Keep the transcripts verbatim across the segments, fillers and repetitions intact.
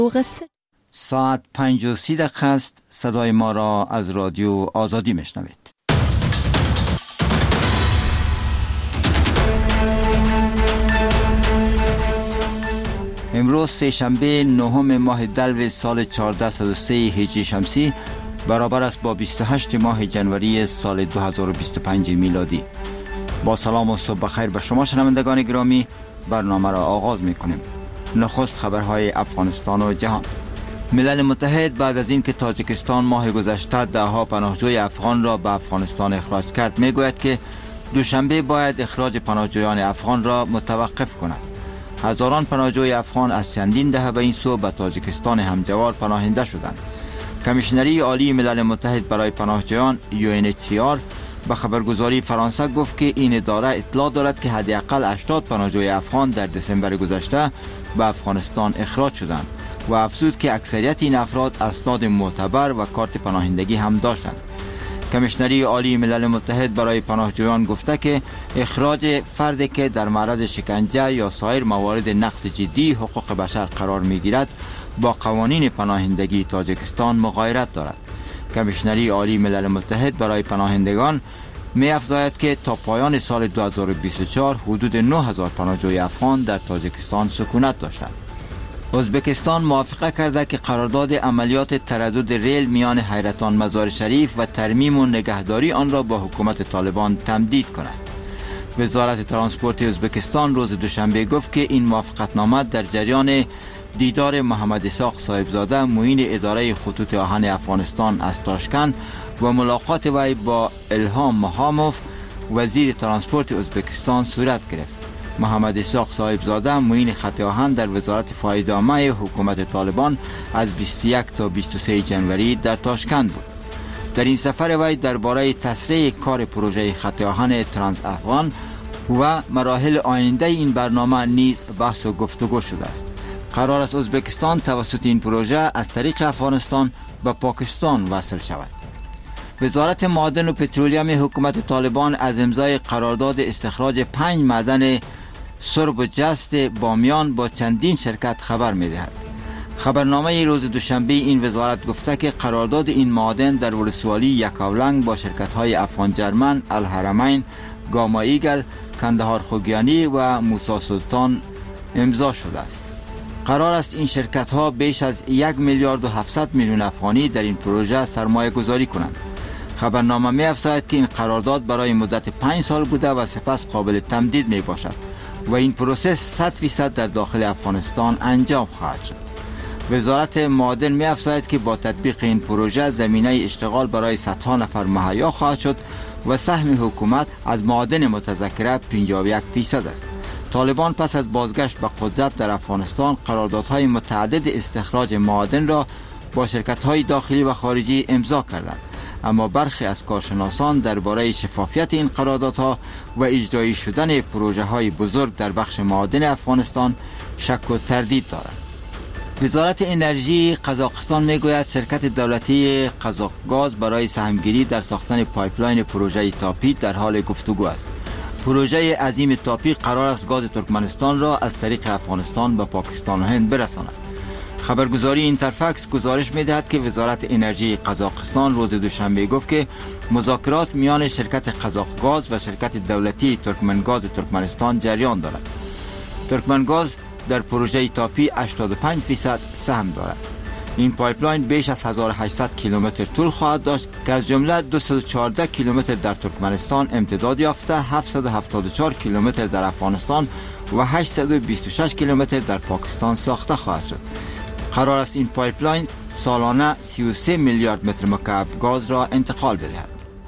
ساعت پنج و سی دقیقه است. صدای ما را از رادیو آزادی میشنوید. امروز سه شنبه نهم ماه دلو سال چهارصد و سه هجری شمسی برابر است با بیست و هشت ماه جنوری سال دو هزار و بیست و پنج میلادی. با سلام و صبح بخیر به شما شنوندگان گرامی، برنامه را آغاز می‌کنیم. نخست خبرهای افغانستان و جهان. ملل متحد بعد از اینکه تاجیکستان ماه گذشته ده‌ها پناهجوی افغان را به افغانستان اخراج کرد، میگوید که دوشنبه باید اخراج پناهجویان افغان را متوقف کند. هزاران پناهجوی افغان از چندین دهه به این سو به تاجیکستان همجوار پناهنده شدند. کمیشنری عالی ملل متحد برای پناهجویان یو ان اچ سی آر به خبرگزاری فرانسه گفت که این اداره اطلاع دارد که حداقل هشتاد پناهجوی افغان در دسامبر گذشته به افغانستان اخراج شدند و افزود که اکثریت این افراد اسناد معتبر و کارت پناهندگی هم داشتند. کمیشنری عالی ملل متحد برای پناهجویان گفته که اخراج فردی که در معرض شکنجه یا سایر موارد نقض جدی حقوق بشر قرار میگیرد با قوانین پناهندگی تاجیکستان مغایرت دارد. کمیشنری عالی ملل متحد برای پناهندگان می افزاید که تا پایان سال دو هزار و بیست و چهار حدود نه هزار پناهجوی افغان در تاجیکستان سکونت داشتند. ازبکستان موافقه کرده که قرارداد عملیات تردد ریل میان حیرتان مزار شریف و ترمیم و نگهداری آن را با حکومت طالبان تمدید کند. وزارت ترانسپورت ازبکستان روز دوشنبه گفت که این موافقتنامه در جریان دیدار محمد اسحاق صاحبزاده معین اداره خطوط آهن افغانستان از تاشکند و ملاقات وی با الهام محاموف وزیر ترانسپورت ازبکستان صورت گرفت. محمد اسحاق صاحبزاده معین خط آهن در وزارت فایده‌نامه حکومت طالبان از بیست و یک تا بیست و سه جنوری در تاشکند بود. در این سفر وی درباره تسریع کار پروژه خط آهن ترانس افغان و مراحل آینده این برنامه نیز بحث و گفتگو شده است. قرار است ازبکستان توسط این پروژه از طریق افغانستان به پاکستان وصل شود. وزارت معادن و پترولیم حکومت طالبان از امضای قرارداد استخراج پنج معدن سرب و جست بامیان با چندین شرکت خبر می‌دهد. خبرنامه روز دوشنبه این وزارت گفته که قرارداد این معادن در ولسوالی یکاولنگ با شرکت‌های افغان جرمن، الحرمین، گاما ایگل، کندهار خوگیانی و موسی سلطان امضا شده است. قرار است این شرکت‌ها بیش از یک میلیارد و هفتصد میلیون افغانی در این پروژه سرمایه گذاری کنند. خبرنامه می افزاید که این قرارداد برای مدت پنج سال بوده و سپس قابل تمدید می باشد و این پروسه صد فیصد در داخل افغانستان انجام خواهد شد. وزارت معادن می افزاید که با تطبیق این پروژه زمینه اشتغال برای صدها نفر مهیا خواهد شد و سهم حکومت از معادن متذکره پنجاه و یک فیصد است. طالبان پس از بازگشت به قدرت در افغانستان قراردادهای متعدد استخراج معادن را با شرکت‌های داخلی و خارجی امضا کردند، اما برخی از کارشناسان درباره شفافیت این قراردادها و اجرایی شدن پروژه‌های بزرگ در بخش معادن افغانستان شک و تردید دارند. وزارت انرژی قزاقستان میگوید شرکت دولتی قزاقگاز برای سهمگیری در ساختن پایپلاین پروژه تاپی در حال گفتگو است. پروژه عظیم تاپی قرار است گاز ترکمنستان را از طریق افغانستان به پاکستان و هند برساند. خبرگزاری اینترفکس گزارش می‌دهد که وزارت انرژی قزاقستان روز دوشنبه گفت که مذاکرات میان شرکت قزاقگاز و شرکت دولتی ترکمنگاز ترکمنستان جریان دارد. ترکمنگاز در پروژه تاپی هشتاد و پنج درصد سهم دارد. این پایپلاین بیش از هزار و هشتصد کیلومتر طول خواهد داشت که از جمله دویست و چهارده کیلومتر در ترکمنستان امتداد یافته، هفتصد و هفتاد و چهار کیلومتر در افغانستان و هشتصد و بیست و شش کیلومتر در پاکستان ساخته خواهد شد. قرار است این پایپلاین سالانه سی و سه میلیارد متر مکعب گاز را انتقال بدهد.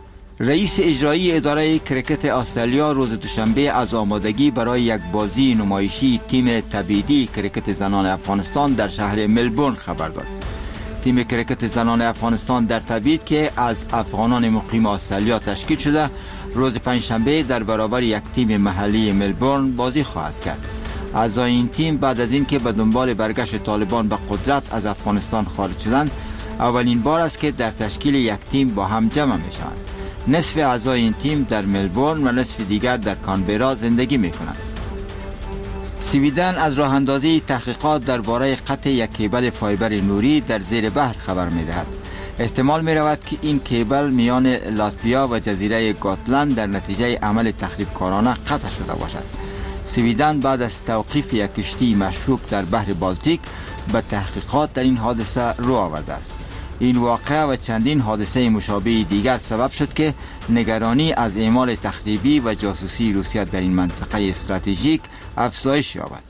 رئیس اجرایی اداره کرکت استرالیا روز دوشنبه از آمادگی برای یک بازی نمایشی تیم تبعیدی کرکت زنان افغانستان در شهر ملبورن خبر داد. تیم کرکت زنان افغانستان در تبعید که از افغانان مقیم استرالیا تشکیل شده، روز پنجشنبه در برابر یک تیم محلی ملبورن بازی خواهد کرد. اعضای این تیم بعد از اینکه به دنبال برگشت طالبان به قدرت از افغانستان خارج شدند، اولین بار است که در تشکیل یک تیم با هم جمع می شوند. نصف اعضای این تیم در ملبورن و نصف دیگر در کانبرا زندگی می کنند. سویدن از راه اندازی تحقیقات درباره قطع یک کیبل فایبر نوری در زیر بحر خبر می دهد. احتمال می رود که این کیبل میان لاتویا و جزیره گاتلند در نتیجه عمل تخریب کارانه قطع شده باشد. سویدن بعد از توقیف یک کشتی مشکوک در بحر بالتیک به تحقیقات در این حادثه رو آورده است. این واقعه و چندین حادثه مشابه دیگر سبب شد که نگرانی از اعمال تخریبی و جاسوسی روسیه در این منطقه استراتژیک افزایش یابد.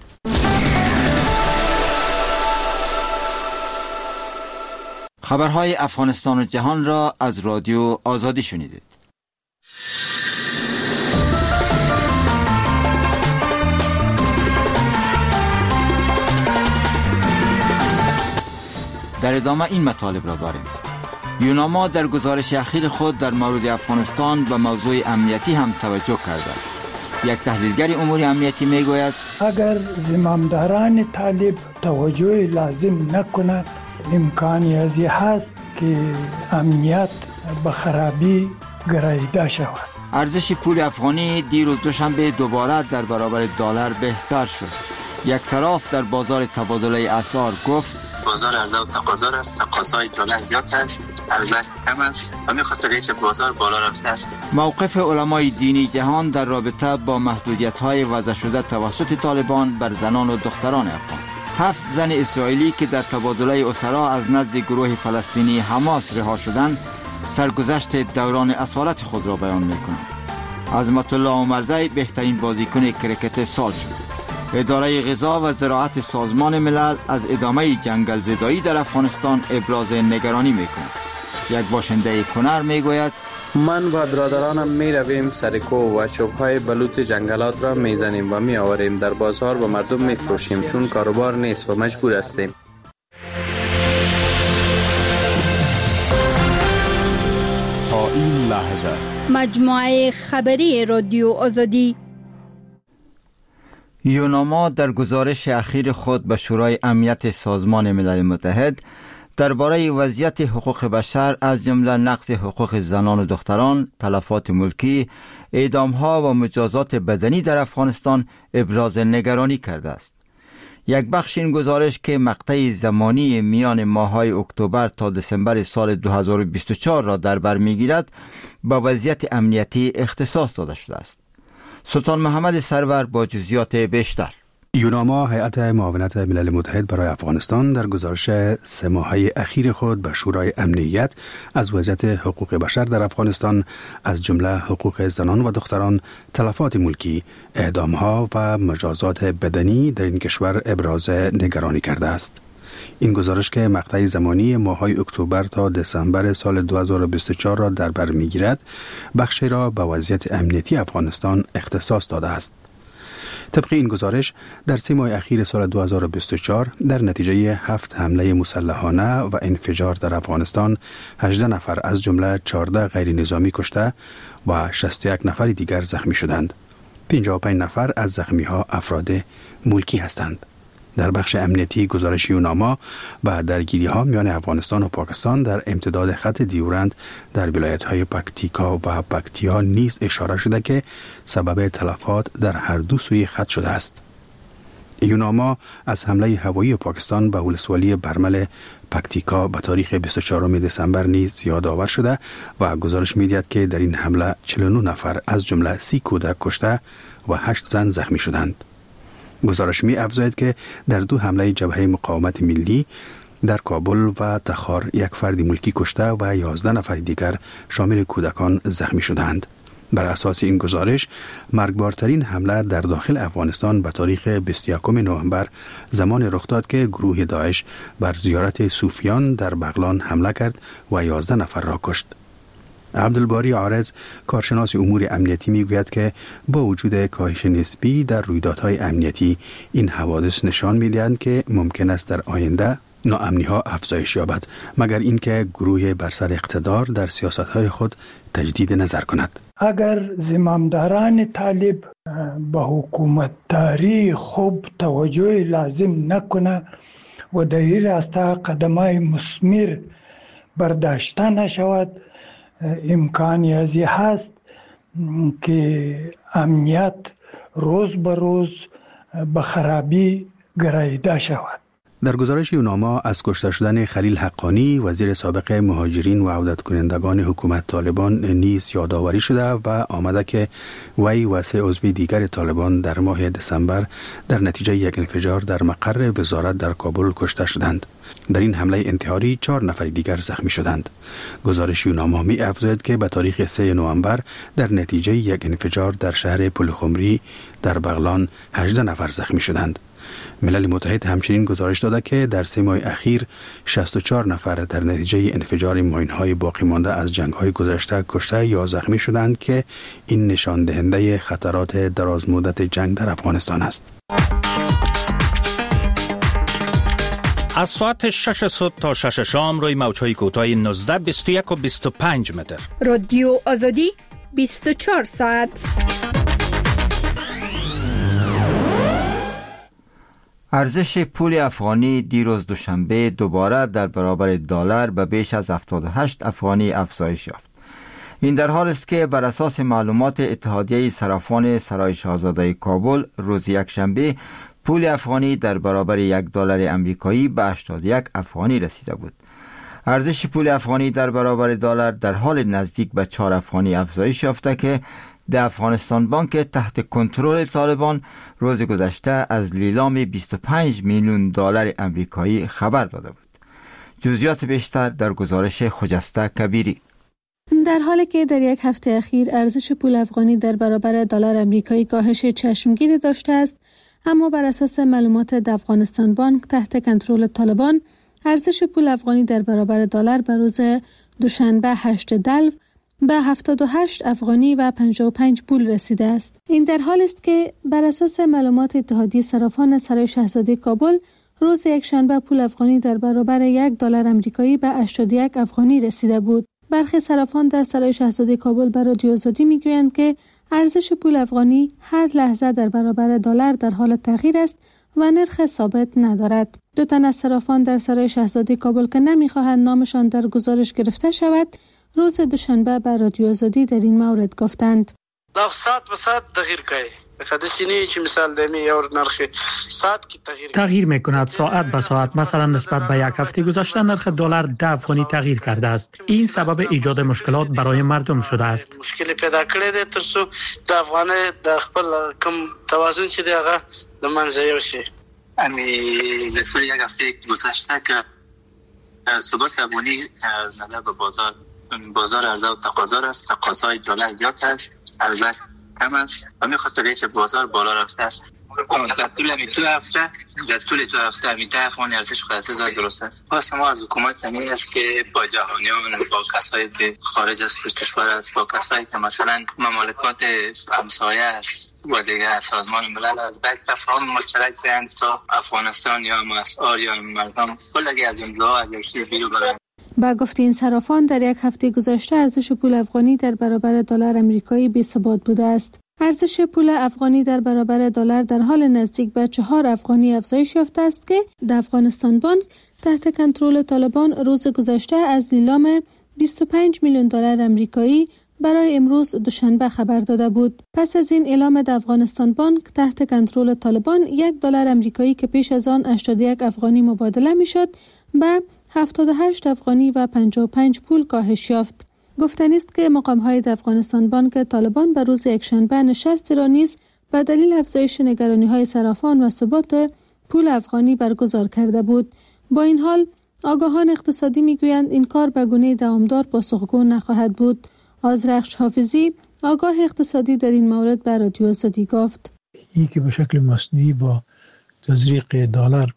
خبرهای افغانستان و جهان را از رادیو آزادی شنیدید. در ادامه این مطالب را داریم. یوناما در گزارش اخیر خود در مورد افغانستان به موضوع امنیتی هم توجه کرده است. یک تحلیلگر امور امنیتی می گوید اگر زمامداران طالب توجه لازم نکنه امکانی ازی هست که امنیت به خرابی گراییده شود. ارزش پول افغانی دیروز دوشنبه دوباره در برابر دلار بهتر شد. یک صراف در بازار تبادله اسعار گفت بازار عرضه و تقاضا است، تقاضای دلار زیاد است، عرضه کم است و می‌خواست ریت بازار بالا رفته است. موقف علمای دینی جهان در رابطه با محدودیت‌های وضع شده توسط طالبان بر زنان و دختران افغان. هفت زن اسرائیلی که در تبادله اسرا از نزد گروه فلسطینی حماس رها شدند، سرگذشت دوران اسارت خود را بیان می‌کنند. عظمت الله عمرزی بهترین بازیکن کرکت سال شد. اداره غذا و زراعت سازمان ملل از ادامه جنگل زدایی در افغانستان ابراز نگرانی می‌کند. یک باشنده کنر می‌گوید من و برادرانم می‌رویم سرکو و چوب‌های بلوط جنگلات را می‌زنیم و می‌آوریم در بازار و مردم می‌فروشیم چون کاروبار نیست و مجبور هستیم. تا این لحظه مجموعه خبری رادیو آزادی. یوناما در گزارش اخیر خود به شورای امنیت سازمان ملل متحد درباره وضعیت حقوق بشر از جمله نقض حقوق زنان و دختران، تلفات ملکی، اعدام‌ها و مجازات بدنی در افغانستان ابراز نگرانی کرده است. یک بخش این گزارش که مقطع زمانی میان ماه‌های اکتبر تا دسامبر سال دو هزار و بیست و چهار را در بر می‌گیرد، با وضعیت امنیتی اختصاص داده شده است. سلطان محمد سرور با جزئیات بیشتر. یوناما هیئت معاونت ملل متحد برای افغانستان در گزارش سه ماهه اخیر خود به شورای امنیت از وضعیت حقوق بشر در افغانستان از جمله حقوق زنان و دختران، تلفات ملکی، اعدام‌ها و مجازات بدنی در این کشور ابراز نگرانی کرده است. این گزارش که مقطع زمانی ماه‌های اکتبر تا دسامبر سال دو هزار و بیست و چهار را در بر می‌گیرد، بخشی را به وضعیت امنیتی افغانستان اختصاص داده است. طبق این گزارش در سه ماه اخیر سال دو هزار و بیست و چهار در نتیجه هفت حمله مسلحانه و انفجار در افغانستان هجده نفر از جمله چهارده غیر نظامی کشته و شصت و یک نفر دیگر زخمی شدند. پنجاه و پنج نفر از زخمی‌ها افراد ملکی هستند. در بخش امنیتی گزارش یوناما و درگیری‌ها میان افغانستان و پاکستان در امتداد خط دیورند در ولایت‌های پکتیکا و پکتیا نیز اشاره شده که سبب تلفات در هر دو سوی خط شده است. یوناما از حمله هوایی پاکستان به ولسوالی برمل پکتیکا به تاریخ بیست و چهارم دسامبر نیز یادآور شده و گزارش می‌دهد که در این حمله چهل و نه نفر از جمله سی کودک کشته و هشت زن زخمی شدند. گزارش می افزاید که در دو حمله جبهه مقاومت ملی در کابل و تخار یک فرد ملکی کشته و یازده نفر دیگر شامل کودکان زخمی شدند. بر اساس این گزارش مرگبارترین حمله در داخل افغانستان به تاریخ بیست و یکم نوامبر زمان رخ داد که گروه داعش بر زیارت صوفیان در بغلان حمله کرد و یازده نفر را کشت. عبدالباری عارض کارشناس امور امنیتی میگوید که با وجود کاهش نسبی در رویدادهای امنیتی این حوادث نشان میدهند که ممکن است در آینده ناامنی ها افزایش یابد، مگر اینکه گروه بر سر اقتدار در سیاست های خود تجدید نظر کند. اگر زمامداران طالب به حکومت داری خوب توجه لازم نکنه و در این راستا قدمای مثمر برداشته نشود، امکانی ازی هست که امنیت روز به روز به خرابی گراییده شود. در گزارش یوناما از کشته شدن خلیل حقانی وزیر سابق مهاجرین و عودت کنندگان حکومت طالبان نیز یادآوری شده و آمده که وی و سه عضو دیگر طالبان در ماه دسامبر در نتیجه یک انفجار در مقر وزارت در کابل کشته شدند. در این حمله انتحاری چهار نفر دیگر زخمی شدند. گزارش یوناما می افزاید که به تاریخ سه نوامبر در نتیجه یک انفجار در شهر پلخمری در بغلان هجده نفر زخمی شدند. ملل متحد همچنین گزارش داده که در سه ماه اخیر شصت و چهار نفر در نتیجه انفجار ماین‌های باقی مانده از جنگ‌های گذشته کشته یا زخمی شدند که این نشان دهنده خطرات دراز مدت جنگ در افغانستان است. از ساعت شش صبح تا شش شام روی موج‌های کوتاه نوزده، بیست و یک و بیست و پنج متر. رادیو آزادی بیست و چهار ساعت. ارزش پول افغانی دیروز دوشنبه دوباره در برابر دلار به بیش از هفتاد و هشت افغانی افزایش یافت. این در حال است که بر اساس معلومات اتحادیه صرافان سرای شاهزاده کابل روز یکشنبه پول افغانی در برابر یک دلار امریکایی به هشتاد و یک افغانی رسیده بود. ارزش پول افغانی در برابر دلار در حال نزدیک به چهار افغانی افزایش یافته که در افغانستان بانک تحت کنترل طالبان روز گذشته از لیلام بیست و پنج میلیون دلار امریکایی خبر داده بود. جزئیات بیشتر در گزارش خجسته کبیری. در حالی که در یک هفته اخیر ارزش پول افغانی در برابر دلار امریکایی کاهش چشمگیری داشته است، اما بر اساس معلومات افغانستان بانک تحت کنترل طالبان ارزش پول افغانی در برابر دلار به روز دوشنبه هشت دلو به هفتاد و هشت افغانی و پنجاه و پنج پول رسیده است. این در حال است که بر اساس معلومات اتحادیه صرافان سرای شاهزاده کابل روز یکشنبه پول افغانی در برابر یک دلار امریکایی به هشتاد و یک افغانی رسیده بود. برخی صرافان در سرای شاهزاده کابل به رادیو آزادی میگویند که ارزش پول افغانی هر لحظه در برابر دلار در حال تغییر است و نرخ ثابت ندارد. دو تن از صرافان در سرای شاهزاده کابل که نمیخواهند نامشان در گزارش گرفته شود، روز دوشنبه به رادیو آزادی در این مورد گفتند: ساعت به ساعت تغییر کوي. خدشی نه چی مثال دمی یا نرخ ساعت کی تغییر تغییر میکند ساعت به ساعت. مثلا نسبت به یک هفته گذشته نرخ دلار ده افغانی تغییر کرده است. این سبب ایجاد مشکلات برای مردم شده است. مشکل پیدا کړی دی ترڅو د افغان د خپل کم توازن چې دی هغه د منځه یوشي. امی لفظ یک هفته گذشته که ثبات افغانی نظر به بازار بازار عرضه و تقاضا است. تقاضای دلار زیاد است، عرضه کم است و میخواست به که بازار بالا رفته است. در طول همی دو هفته در طول دو هفته همی ده افغانی ارزش خواهد زاد درست است. خواست ما از حکومت همین است که با جهانیان با کسایی که خارج از کشور است، با کسایی که مثلا مملکات همسایه است و دیگه سازمان ملل از بعد تفاهم مشترک بیان تا افغانستان یا مسئول یا مردم کلگی از این دعا از یکی بیرو برند. با گفته این صرافان در یک هفته گذشته ارزش پول افغانی در برابر دلار امریکایی بی‌ثبات بوده است. ارزش پول افغانی در برابر دلار در حال نزدیک به چهار افغانی افزایش یافته است که در افغانستان بانک تحت کنترل طالبان روز گذشته از لیلام بیست و پنج میلیون دلار امریکایی برای امروز دوشنبه خبر داده بود. پس از این اعلام در افغانستان بانک تحت کنترل طالبان یک دلار امریکایی که پیش از آن هشتاد و یک افغانی مبادله میشد به هفتاد و هشت افغانی و پنجاه و پنج پول کاهش یافت. گفتنی است که مقام‌های در افغانستان بانک طالبان به روز یکشنبه نشستی را نیز به دلیل افزایش نگرانی‌های صرافان و ثبات پول افغانی برگزار کرده بود. با این حال آگاهان اقتصادی میگویند این کار به گونه دوامدار پاسخگو نخواهد بود. آذرخش حافظی آگاه اقتصادی در این مورد به رادیو آزادی گفت: این که به شکل مصنوعی با تزریق دلار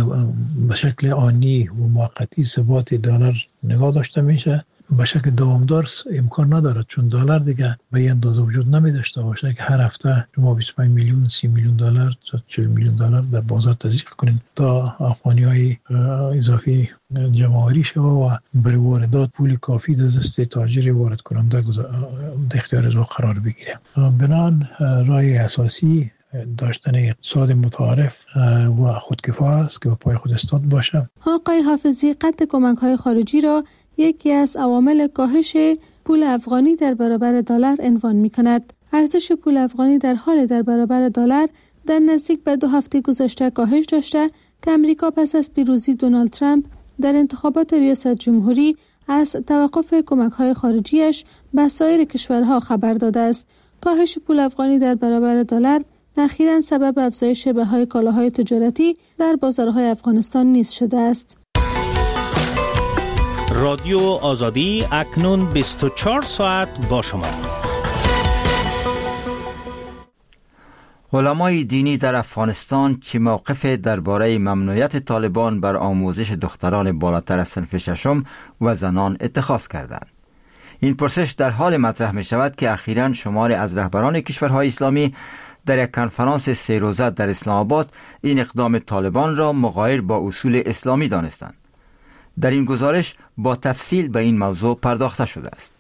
به شکل آنی و موقتی ثبات دلار نگاه داشته میشه، به شکل دوامدار امکان ندارد، چون دلار دیگه به این اندازه وجود نمی داشته باشه که هر هفته شما بیست و پنج میلیون سی میلیون دلار تا چهل میلیون دلار در بازار تزریق کنین تا افغانی‌های اضافی جمع‌آوری شود و برای واردات پول کافی در دست تاجر وارد کننده در اختیار او قرار بگیره. بنابراین راه اساسی داشتن اقتصاد متعارف و خودکفا است که به پای خود استاد باشه. آقای حافظی قطع کمک‌های خارجی را یکی از عوامل کاهش پول افغانی در برابر دلار عنوان می‌کند. ارزش پول افغانی در حال در برابر دلار در نزدیک به دو هفته گذشته کاهش داشته که امریکا پس از پیروزی دونالد ترامپ در انتخابات ریاست جمهوری از توقف کمک‌های خارجیش به سایر کشورها خبر داده است. کاهش پول افغانی در برابر دلار اخیراً سبب افزایش بهای کالاهای تجارتی در بازارهای افغانستان نیز شده است. رادیو آزادی اکنون بیست و چهار ساعت با شما. علمای دینی در افغانستان چه موقف درباره ممنوعیت طالبان بر آموزش دختران بالاتر از صنف ششم و زنان اتخاذ کردند؟ این پرسش در حال مطرح می شود که اخیراً شماری از رهبران کشورهای اسلامی در یک کنفرانس سه روزه در اسلام آباد این اقدام طالبان را مغایر با اصول اسلامی دانستند. در این گزارش با تفصیل به این موضوع پرداخته شده است.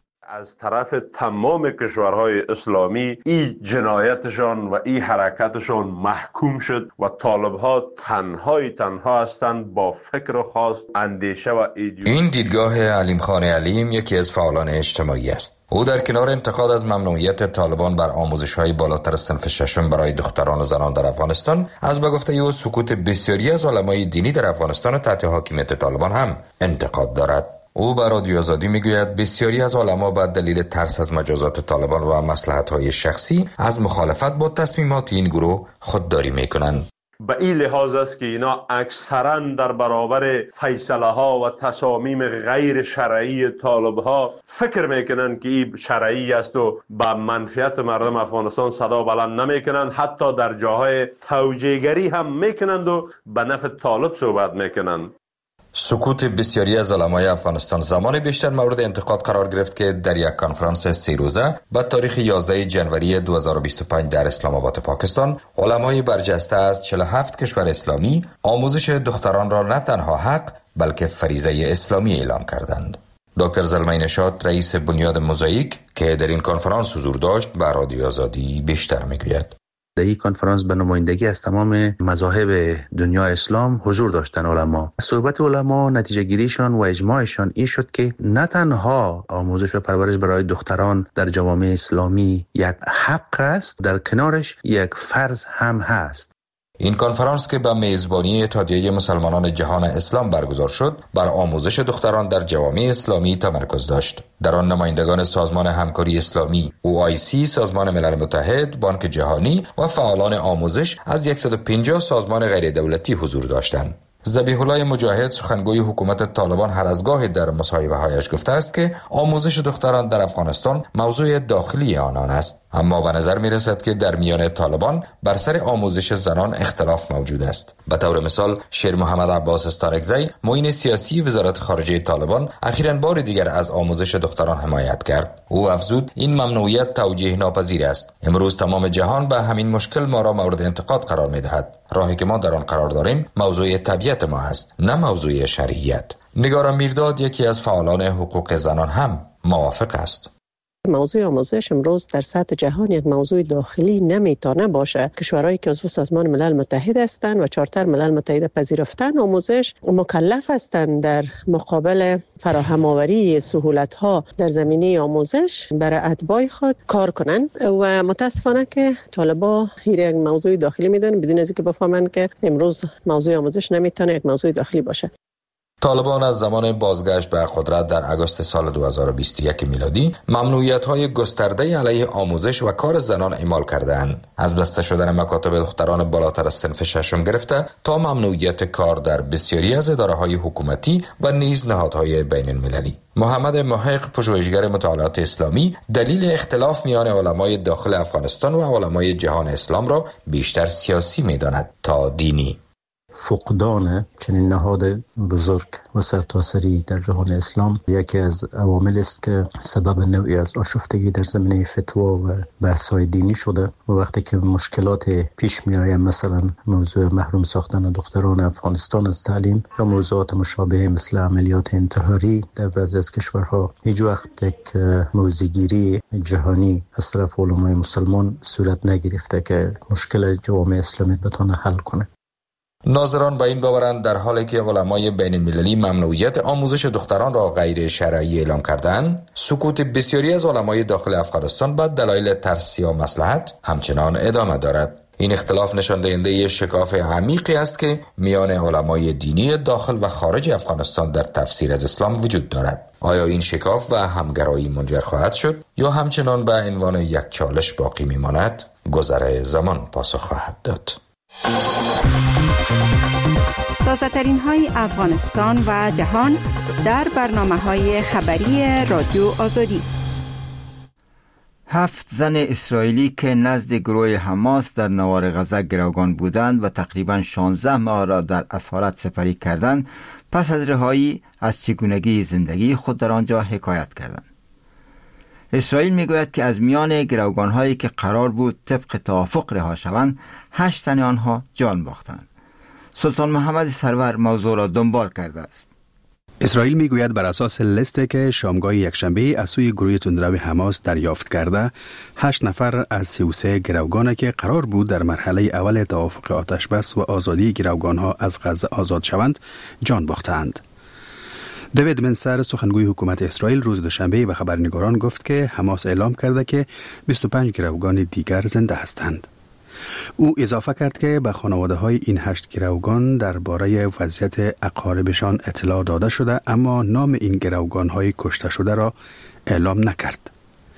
از طرف تمام کشورهای اسلامی این جنایتشان و این حرکتشان محکوم شد و طالبها تنهای تنها هستند با فکر خاص، اندیشه و ایدئولوژی. این دیدگاه علیم خان علیم یکی از فعالان اجتماعی است. او در کنار انتقاد از ممنوعیت طالبان بر آموزش‌های بالاتر از صنف ششم برای دختران و زنان در افغانستان، از به گفته او سکوت بسیاری از علمای دینی در افغانستان تحت حاکمیت طالبان هم انتقاد دارد. او بر رادیو آزادی میگوید بسیاری از علما به دلیل ترس از مجازات طالبان و مصلحت‌های شخصی از مخالفت با تصمیمات این گروه خودداری میکنند. به این لحاظ است که اینا اکثرا در برابر فیصله ها و تصامیم غیر شرعی طالب ها فکر میکنن که این شرعی است و به منفعت مردم افغانستان صدا بلند نمیکنن، حتی در جاهای توجیهگری هم میکنند و به نفع طالب صحبت میکنن. سکوت بسیاری از علمای افغانستان زمان بیشتر مورد انتقاد قرار گرفت که در یک کنفرانس سه روزه با تاریخ یازده ژانویه دو هزار و بیست و پنج در اسلام آباد پاکستان، علمای برجسته از چهل و هفت کشور اسلامی آموزش دختران را نه تنها حق بلکه فریضه اسلامی اعلام کردند. دکتر زلمه نشاط رئیس بنیاد موزاییک که در این کنفرانس حضور داشت به رادیو آزادی بیشتر میگوید. در این کنفرانس به نمایندگی از تمام مذاهب دنیا اسلام حضور داشتن علما. صحبت علما نتیجه گیریشان و اجماعشان این شد که نه تنها آموزش و پرورش برای دختران در جوامع اسلامی یک حق است، در کنارش یک فرض هم هست. این کنفرانس که به میزبانی اتحادیه مسلمانان جهان اسلام برگزار شد، بر آموزش دختران در جوامع اسلامی تمرکز داشت. در آن نمایندگان سازمان همکاری اسلامی، او آی سی، سازمان ملل متحد، بانک جهانی و فعالان آموزش از صد و پنجاه سازمان غیر دولتی حضور داشتند. ذبیح الله مجاهد، سخنگوی حکومت طالبان، هر از گاهی در مصاحبه‌هایش گفته است که آموزش دختران در افغانستان موضوع داخلی آنان است، اما به نظر می رسد که در میان طالبان بر سر آموزش زنان اختلاف موجود است. به طور مثال شیر محمد عباس استارکزی، معین سیاسی وزارت خارجه طالبان، اخیراً بار دیگر از آموزش دختران حمایت کرد. او افزود این ممنوعیت توجیه ناپذیر است. امروز تمام جهان به همین مشکل ما را مورد انتقاد قرار می دهد. راهی که ما در آن قرار داریم موضوع طبیعت ما است، نه موضوع شرعیت. نگار میرداد، یکی از فعالان حقوق زنان، هم موافق است. موضوع آموزش امروز در سطح جهان یک موضوع داخلی نمیتونه باشه. کشورهایی که عضو سازمان ملل متحد هستند و چارتر ملل متحد پذیرفتن آموزش، مکلف هستند در مقابل فراهم آوری سهولت ها در زمینه آموزش برای اتباع خود کار کنند و متاسفانه که طالبا این یک موضوع داخلی میدونن بدون از اینکه بفهمن که امروز موضوع آموزش نمیتونه یک موضوع داخلی باشه. طالبان از زمان بازگشت به قدرت در آگوست سال دو هزار و بیست و یک میلادی ممنوعیت‌های گسترده علیه آموزش و کار زنان اعمال کرده‌اند، از بسته شدن مکاتب دختران بالاتر از صنف ششم گرفته تا ممنوعیت کار در بسیاری از اداره‌های حکومتی و نیز نهادهای بین‌المللی. محمد محق، پژوهشگر مطالعات اسلامی، دلیل اختلاف میان علمای داخل افغانستان و علمای جهان اسلام را بیشتر سیاسی می‌داند تا دینی. فقدان چنین نهاد بزرگ و سرتاسری در جهان اسلام یکی از عوامل است که سبب نوعی از آشفتگی در زمینه فتوا و بحث‌های دینی شده و وقتی که مشکلات پیش می‌آید، مثلا موضوع محروم ساختن دختران افغانستان از تعلیم یا موضوعات مشابه مثل عملیات انتحاری در بعضی از کشورها، هیچ وقت یک موضع‌گیری جهانی از طرف علمای مسلمان صورت نگرفته که مشکل جوامع اسلامی بتونه حل کنه. ناظران به این باورند در حالی که علمای بین المللی ممنوعیت آموزش دختران را غیر شرعی اعلام کردند، سکوت بسیاری از علمای داخل افغانستان به دلایل ترس یا مصلحت همچنان ادامه دارد. این اختلاف نشان دهنده شکاف عمیقی است که میان علمای دینی داخل و خارج افغانستان در تفسیر از اسلام وجود دارد. آیا این شکاف و همگرایی منجر خواهد شد یا همچنان به عنوان یک چالش باقی میماند؟ گذر زمان پاسخ خواهد داد. تازه ترین های افغانستان و جهان در برنامه های خبری رادیو آزادی. هفت زن اسرائیلی که نزد گروه حماس در نوار غزه گروگان بودند و تقریباً شانزده ماه را در اسارت سپری کردند، پس از رهایی از چگونگی زندگی خود در آنجا حکایت کردند. اسرائیل میگوید که از میان گروگان‌هایی که قرار بود طبق توافق رها شوند، هشت تن آنها جان باختند. سلطان محمد سرور موضوع را دنبال کرده است. اسرائیل میگوید بر اساس لیستی که شامگاه یکشنبه از سوی گروه تندرو حماس دریافت کرده، هشت نفر از سی و سه گروگانی که قرار بود در مرحله اول توافق آتش بس و آزادی گروگانها از غزه آزاد شوند، جان باختند. دیوید منسر سخنگوی حکومت اسرائیل روز دوشنبه به خبرنگاران گفت که حماس اعلام کرده که بیست و پنج گروگان دیگر زنده هستند. او اضافه کرد که به خانواده های این هشت گروگان درباره وضعیت اقاربشان اطلاع داده شده، اما نام این گروگان های کشته شده را اعلام نکرد.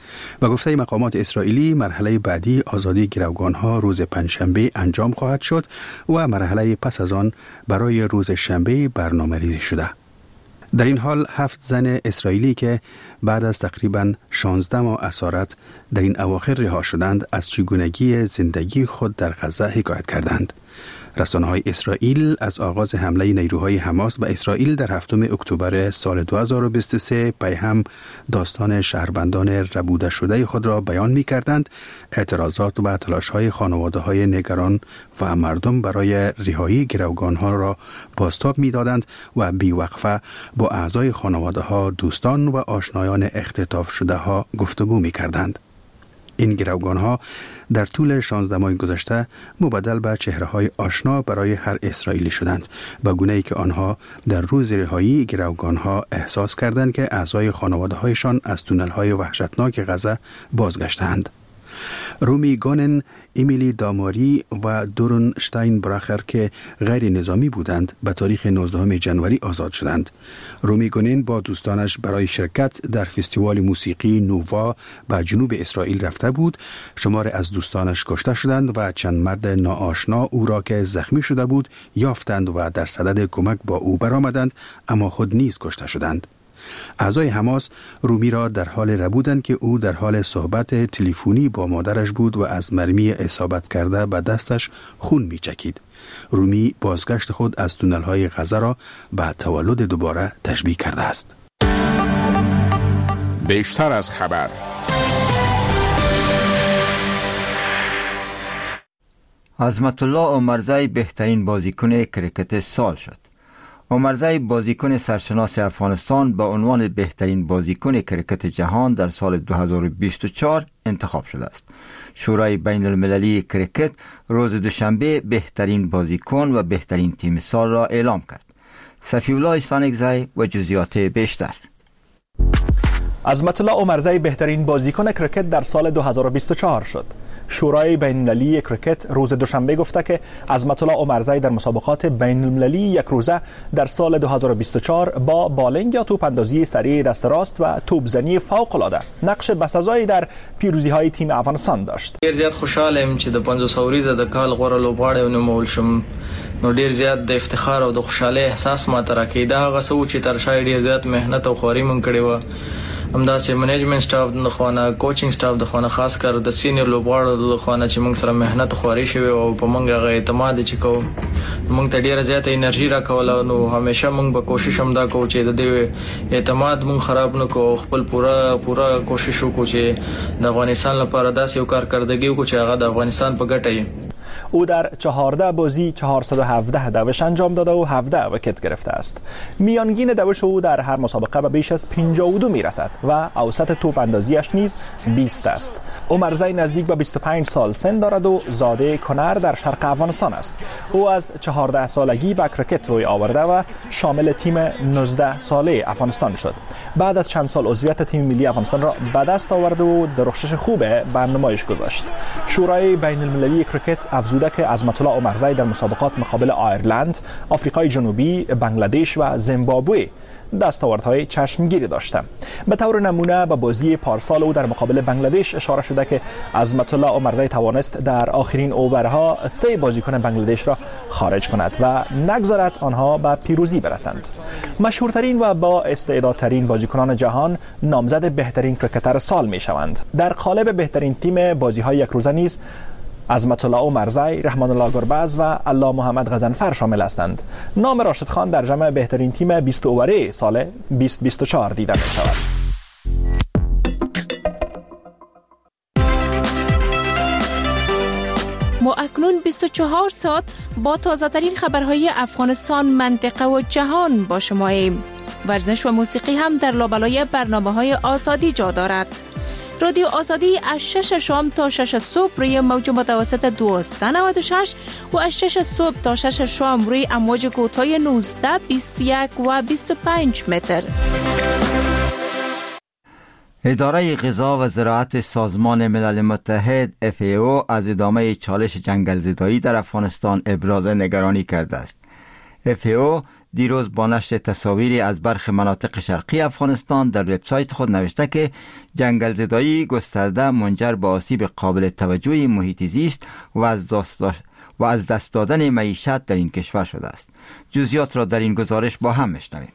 به گفته مقامات اسرائیلی، مرحله بعدی آزادی گروگان ها روز پنجشنبه انجام خواهد شد و مرحله پس از آن برای روز شنبه برنامه ریزی شده. در این حال هفت زن اسرائیلی که بعد از تقریباً شانزده ماه اسارت در این اواخر رها شدند، از چگونگی زندگی خود در غزه حکایت کردند. رسانه‌های اسرائیل از آغاز حمله نیروهای حماس به اسرائیل در هفتم اکتبر سال دو هزار و بیست و سه پیهم داستان شهروندان ربوده شده خود را بیان می‌کردند. اعتراضات و تلاش‌های خانواده‌های نگران و مردم برای رهایی گروگان‌ها را بازتاب می‌دادند و بی‌وقفه با اعضای خانواده‌ها، دوستان و آشنایان اختطاف شده‌ها گفتگو می‌کردند. این گروگان‌ها در طول شانزده ماه گذشته مبدل به چهره‌های آشنا برای هر اسرائیلی شدند، به گونه‌ای که آنها در روز رهایی گروگان‌ها احساس کردند که اعضای خانواده‌هایشان از تونل‌های وحشتناک غزه بازگشتند. رومی گونن، امیلی داماری و دورن شتاین براخر که غیر نظامی بودند به تاریخ نوزدهم ژانویه آزاد شدند. رومی گونن با دوستانش برای شرکت در فستیوال موسیقی نووا به جنوب اسرائیل رفته بود. شمار از دوستانش کشته شدند و چند مرد ناآشنا او را که زخمی شده بود یافتند و در صدد کمک با او برآمدند، اما خود نیز کشته شدند. اعضای حماس رومی را در حال ربودند که او در حال صحبت تلفنی با مادرش بود و از مرمی اصابت کرده به دستش خون می چکید. رومی بازگشت خود از تونل‌های غزه را به تولد دوباره تشبیه کرده است. بیشتر از خبر. عظمت الله عمرزی بهترین بازیکن کرکت سال شد. عمرزی بازیکن سرشناس افغانستان با عنوان بهترین بازیکن کرکت جهان در سال دو هزار و بیست و چهار انتخاب شده است. شورای بین المللی کرکت روز دوشنبه بهترین بازیکن و بهترین تیم سال را اعلام کرد. صفی الله سانگزی و جزئیات بیشتر. عظمت الله عمرزی بهترین بازیکن کرکت در سال دو هزار و بیست و چهار شد. شورای بین المللی کرکت روز دوشنبه گفته که عظمت الله عمرزی در مسابقات بین المللی یک روزه در سال دو هزار و بیست و چهار با بالینگ یا توپ اندازی سریع دست راست و توپزنی فوق العاده نقش بسزایی در پیروزی های تیم افغانستان داشت. ډیر زیات خوشاله چې د پنځوس اوریزه د کال غوړه لوبغاړی ونومول شم. نو ډیر زیات د افتخار او د خوشاله احساس ماته راکېده. هغه څه چې تر شا ډیر زیات مهنت او خواري مونږ کړې و. همداسې منیجمنت سټاف د خوانه، کوچینګ سټاف د خوانه، خاص کر د سینیئر لوبغاړو د خوانه چې موږ سره مهنت خواري شوی او په موږ هغه اعتماد چې کوو، موږ ته ډیره زیاته انرژي راکوله. نو همیشه موږ به کوشش هم دا کوو چې د دې اعتماد موږ خراب نه کوو، خپل پوره پوره کوشش وکړو چې د افغانستان لپاره داسې یو کارکردګي وکړو چې هغه د افغانستان په ګټه وي. او در چهارده بازی چهارصد و هفده دوش انجام داده و هفده وکت گرفته است. میانگین دوش او در هر مسابقه به بیش از پنجاه و دو میرسد و اوسط توپ اندازیش نیز بیست است. عمرزی نزدیک به بیست و پنج سال سن دارد و زاده کنر در شرق افغانستان است. او از چهارده سالگی به کرکت روی آورده و شامل تیم نوزده ساله افغانستان شد. بعد از چند سال عضویت تیم ملی افغانستان را به دست آورد و در رخشش خوب به نمایش گذاشت. شورای بین المللی کرکت افزوده که عظمت الله عمرزی در مسابقات مقابل آیرلند، آفریقای جنوبی، بنگلادش و زیمبابوه دستاوردهای چشمگیری داشته. به طور نمونه به بازی پارسال او در مقابل بنگلادش اشاره شده که عظمت الله عمرزی توانست در آخرین اوورها سه بازیکن بنگلادش را خارج کند و نگذارد آنها به پیروزی برسند. مشهورترین و با استعدادترین بازیکنان جهان نامزد بهترین کرکتر سال می شوند. در قالب بهترین تیم بازی‌های یک روزه نیز عظمت الله عمرزی، رحمان الله گربز و الله محمد غضنفر شامل هستند. نام راشد خان در جمع بهترین تیم بیست اووره سال بیست بیست و چهار دیده می شود. ما اکنون بیست و چهار ساعت با تازه ترین خبرهای افغانستان، منطقه و جهان با شماییم. ورزش و موسیقی هم در لابلای برنامه‌های آزادی جا دارد. رادیو آزادی از شش شام تا شش صبح روی موج متوسط دویست و نود و شش و از شش صبح تا شش شام روی امواج کوتاه نوزده، بیست و یک و بیست و پنج متر. اداره غذا و زراعت سازمان ملل متحد اف ای او از ادامه چالش جنگل زدایی در افغانستان ابراز نگرانی کرده است. اف ای او دیروز با نشر تصاویری از برخی مناطق شرقی افغانستان در وبسایت خود نوشته که جنگل زدایی گسترده منجر به آسیب قابل توجهی محیط زیست و از دست و از دست دادن معیشت در این کشور شده است. جزئیات را در این گزارش با هم میشنویم.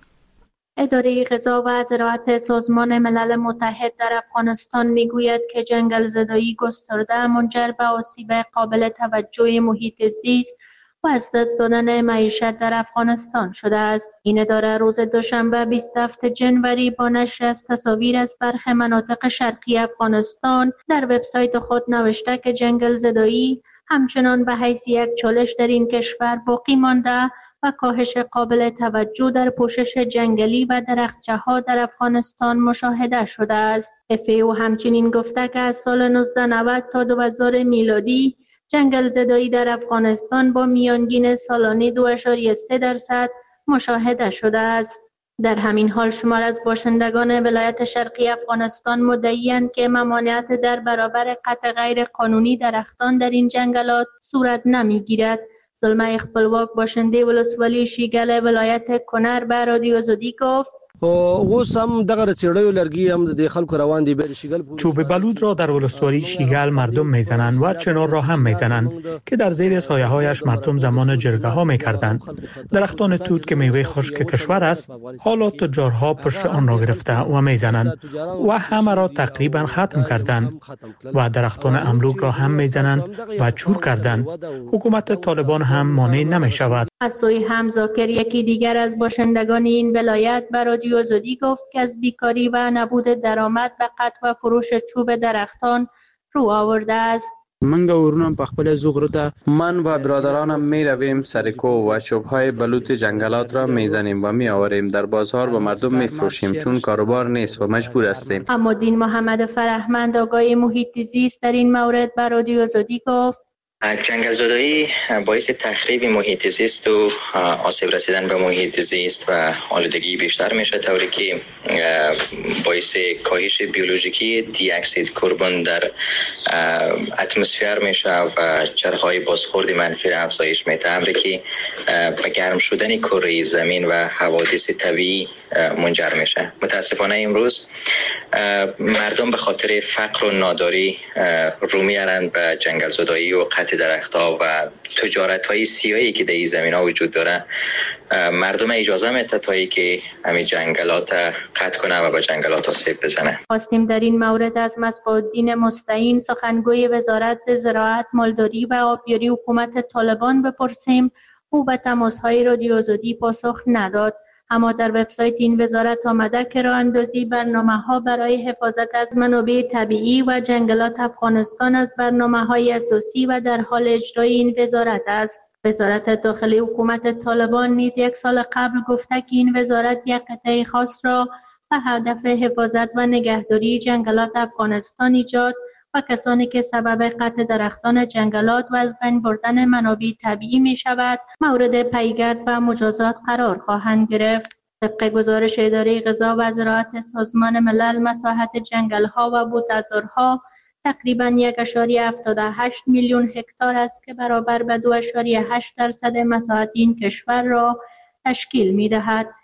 اداره غذا و زراعت سازمان ملل متحد در افغانستان میگوید که جنگل زدایی گسترده منجر به آسیب قابل توجه محیط زیست و از دست دادن معیشت در افغانستان شده است. این اداره روز دوشنبه بیست و هفتم جنوری با نشر از تصاویر از برخی مناطق شرقی افغانستان در وبسایت خود نوشته که جنگل زدایی همچنان به حیث یک چالش در این کشور باقی مانده و کاهش قابل توجه در پوشش جنگلی و درختچه‌ها در افغانستان مشاهده شده است. اف ای او همچنین گفته که از سال نوزده نود تا دو هزار میلادی جنگل زدایی در افغانستان با میانگین سالانه دو ممیز سه درصد مشاهده شده است. در همین حال شمار از باشندگان ولایت شرقی افغانستان مدعی‌اند که ممانعت در برابر قطع غیر قانونی درختان در این جنگلات صورت نمی‌گیرد. سلمه خپلواک باشنده ولسوالی شیګل ولایت کنر به رادیو آزادی گفت اوس هم دغه چړیو لرګي هم د خلکو روان دي به شیګل چوب بلود را در ولسوالی شیګل مردم میزنند و چنار را هم میزنند که در زیر سایه هایش مردم زمان جرگه ها میکردند. درختان توت که میوه خشک کشور است حالا تجارها پشت آن را گرفته و میزنند و همه را تقریبا ختم کردند و درختان املوک را هم میزنند و چور کردند. حکومت طالبان هم مانع نمیشود. از سوی هم زاکر یکی دیگر از باشندگان این ولایت به رادیو آزادی گفت که از بیکاری و نبود درآمد به قطع و فروش چوب درختان رو آورده است. من ورونم په خپل زوغره ته من و برادرانم می رویم سر کوه و چوب‌های بلوط جنگلات را میزنیم و می آوریم در بازار و مردم می فروشیم چون کاروبار نیست و مجبور هستیم. اما دین محمد فرهمند آگاه محیط زیست در این مورد به رادیو آزادی گفت جنگل زدایی باعث تخریب محیط زیست و آسیب رسیدن به محیط زیست و آلودگی بیشتر میشه، طوری که باعث کاهش بیولوژیکی دی اکسید کربن در اتمسفر میشه و چرخهای بازخورد منفی را افزایش میده، امری که به گرم شدن کره زمین و حوادث طبیعی منجر میشه. متاسفانه امروز مردم به خاطر فقر و ناداری رو میارن به جنگل زدایی و قطع درختها و تجارت های سیاهی که در این زمین ها وجود داره. مردم اجازه میده تا که همین جنگلات قطع کنه و به جنگلات آسیب بزنه. خواستیم در این مورد از مصباح‌الدین مستعین سخنگوی وزارت زراعت، مالداری و آبیاری حکومت طالبان بپرسیم. او به تماس‌های رادیو آزادی پاسخ نداد. اما در وبسایت این وزارت آمده که راه اندازی برنامه‌ها برای حفاظت از منابع طبیعی و جنگلات افغانستان از برنامه‌های اساسی و در حال اجرای این وزارت است. وزارت داخلی حکومت طالبان نیز یک سال قبل گفته که این وزارت یک قطعه خاص را به هدف حفاظت و نگهداری جنگلات افغانستان ایجاد و کسانی که سبب قطع درختان جنگلات و از بین بردن منابع طبیعی می شود مورد پیگرد و مجازات قرار خواهند گرفت. طبق گزارش اداره غذا و زراعت سازمان ملل، مساحت جنگل‌ها و بوته‌زارها تقریباً یک ممیز هفتاد و هشت میلیون هکتار است که برابر به دو ممیز هشت درصد مساحت این کشور را تشکیل می‌دهد.